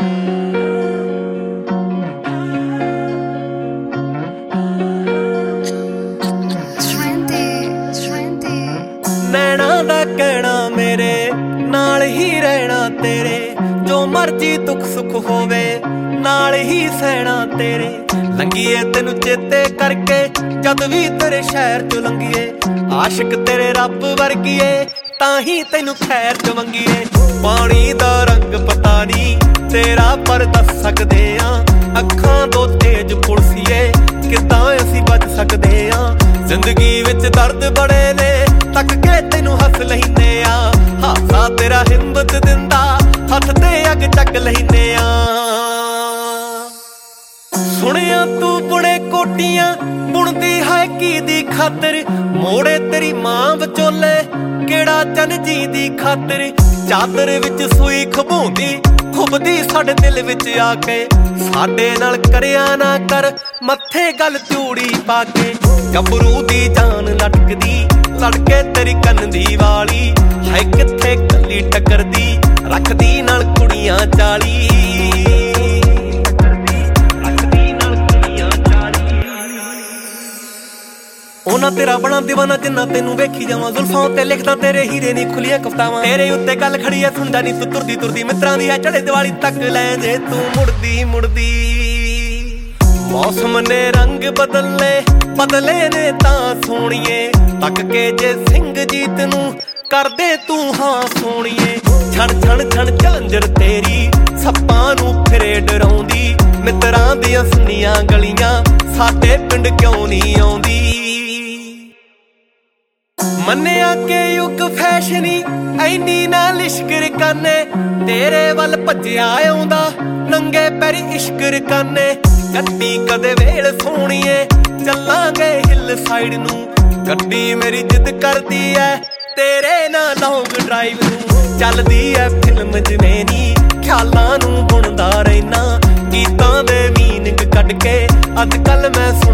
नैना दा कहना मेरे नाल ही रहना तेरे, जो मर्जी दुख सुख होवे नाल ही सहना तेरे। लंघीए तेनू चेते करके जद भी तेरे शहर चो लंघीए, आशिक तेरे रब वर्गीए ताही तेनू खैर च मंगीए। पानी दा रंग पता नी तेरा पर दस सकदे आ, अखां दो तेज पुलसीए किदां असीं बच सकदे आ। जिंदगी विच दर्द बड़े ने तक के तेनू हस लैने आ, हासा तेरा हिम्मत दिंदा हथ ते अग चक लैने आ। सुनिया तू बुणे कोटियां बुणदी है की दी खातर, मोड़े तेरी मां विचोले केड़ा चन जी दी खातर। चादर विच सूई खबोंदी खुबदी साडे दिल विच आके, साडे नाल करिया ना कर मत्थे गल चूड़ी पाके। गबरू दी जान लटकदी लड़के तेरी कन दी वाली, है किथे कली टकरदी रखदी नाल कुड़ियां 40। ओना तेरा बड़ा दीवाना जिन्ना तेनू वेखी जावां, जुल्फां उत्ते लिखदा तेरे हीरे नी खुलिया कफ्तावां। तेरे उत्ते गल खड़ी ऐ सुनदा नी तू तुरदी तुरदी, मित्रां दी ऐ चढ़े दिवाली तक लै जे तू मुड़दी मुड़दी। मौसम ने रंग बदले ने तां सोहणीए, तक के जे सिंह जीत नू करदे तू हां सोहणीए। छण छण छण झांजर तेरी सप्पां नू फिरे डराउंदी, मित्रां दियां सुनियां गलियां साडे पिंड क्यों नी आउंदी। मन्निया के युग फैशनी ऐनी ना लिश्कर काने, तेरे वल भज्जिया आउंदा नंगे पैरी इश्कर काने। गड्डी कदे वेल सोहणीए चलांगे हिल साइड नू, गड्डी मेरी जिद करदी ऐ तेरे ना लॉन्ग ड्राइव नू। चलदी ऐ फिल्म जिवें नी ख्यालां नू बुणदा रहना, गीतां दे मीनिंग कढ के अज कल मैं